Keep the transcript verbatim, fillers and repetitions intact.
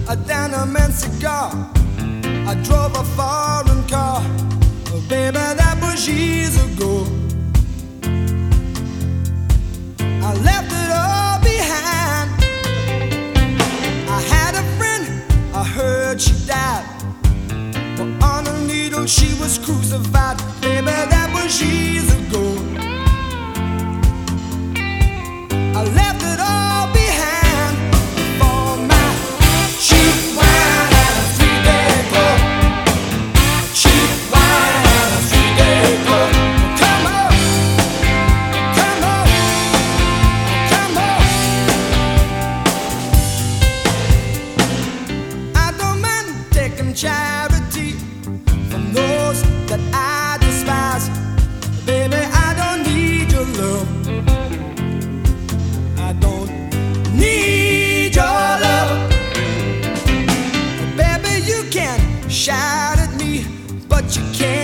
a denim and cigar. I drove a foreign car, oh, baby, that was years ago. I left it all behind. I had a friend, I heard she died, but on a needle she was crucified. Baby, that was years ago. I left it all behind for my cheap wine and a three-day club. Cheap wine and a three-day club. Come on, come on, come on. I don't mind taking charity from those that I despise. Baby, I don't need your love. I don't need your love. Baby, you can shout at me, but you can't